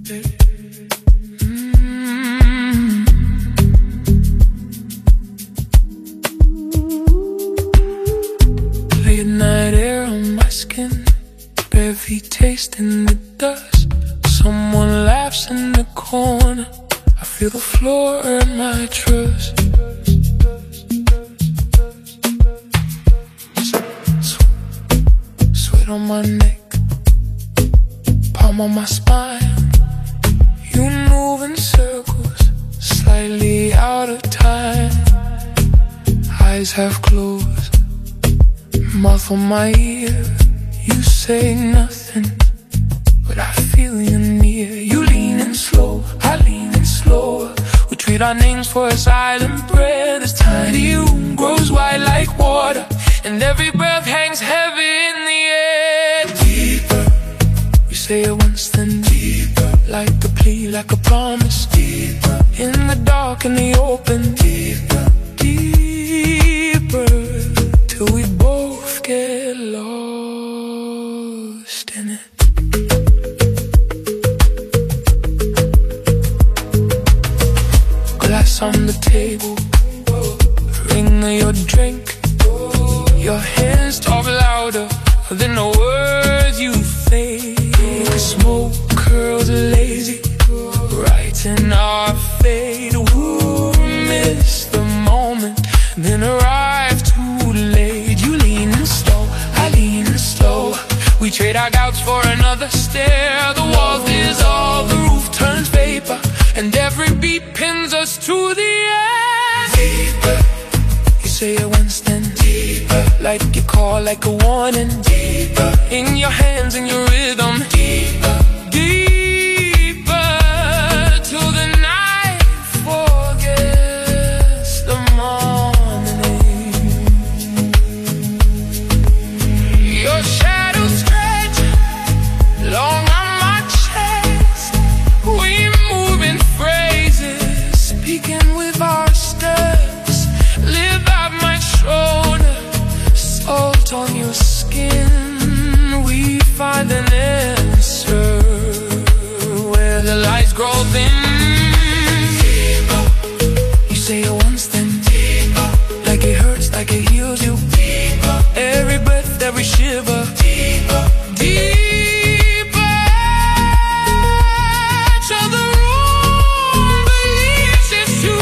Late night air on my skin, bare feet tasting the dust. Someone laughs in the corner, I feel the floor earn my trust. Sweat on my neck, palm on my spine. You move in circles, slightly out of time. Eyes half closed, mouth on my ear. You say nothing, but I feel you near. You lean in slow, I lean in slower. We trade our names for a silent prayer. This tiny room grows wide like water, and every breath hangs heavy in the air. Deeper, we say it once then deeper, like a plea, like a promise. Deeper, in the dark and the open. Deeper, deeper, till we both get lost in it. Glass on the table, ring of your drink. Your hands talk louder than the words you fake. Smoke curls lazy, right in our fate. Who missed the moment, then arrive too late. You lean in slow, I lean in slow. We trade our doubts for another stare. The walls dissolve, the roof turns vapor, and every beat pins us to the edge. Deeper, you say it once then deeper, like you call, like a warning. Deeper, in your hands and your rhythm. Deeper, deeper, till the night forgets the morning. Your shadow stretch long on my chest. We move in phrases, speaking with our steps. Live out my shoulder, salt on your skin. We find an answer where the lights grow thin. Deeper, you say it once then deeper, like it hurts, like it heals you. Deeper, every breath, every shiver. Deeper, deeper, till the room believes it's you.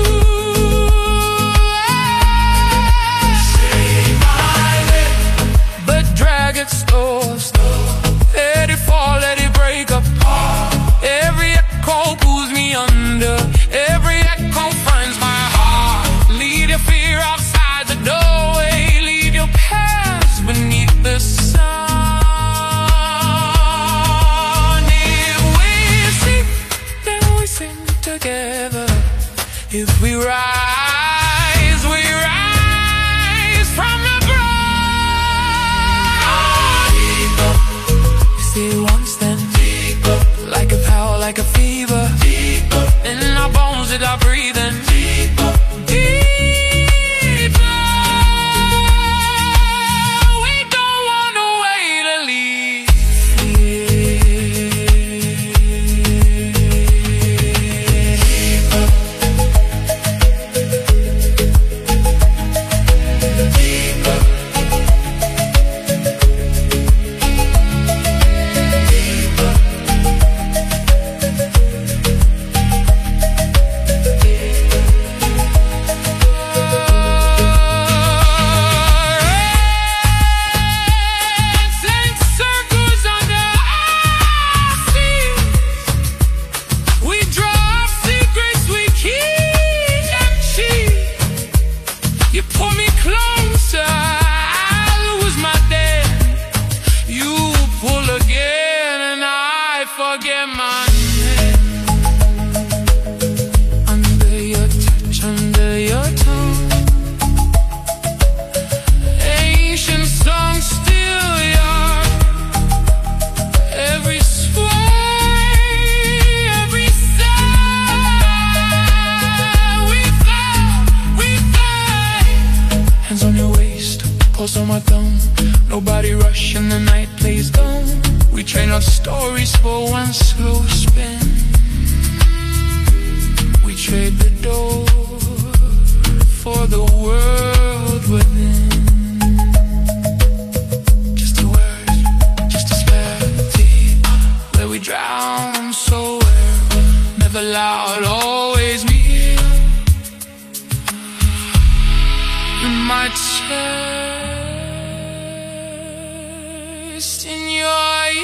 Say my name, but drag it slow, slow. Let it fall, let it break apart. Every echo pulls me under, every echo finds my heart. Leave your fear outside the doorway, leave your past beneath the sun. If we sleep, then we sing together. If we rise from the ground. Deeper, you say it once then deeper, like a power, like a fever. Deeper, in our bones that are breathing. Deeper, deeper, we don't want to wait to leave Deeper, forget my name. Under your touch, under your tongue, ancient song still young. Every sway, every sigh, we fly. Hands on your waist, pulse on my thumb. Nobody rushing, the night plays dumb. We We trade our stories for one slow spin. We trade the door for the world within. Just a word, just a spell deep, where we drown somewhere. Never loud, always me. In my chest, in your ear.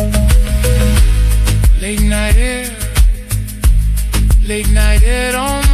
Late night air on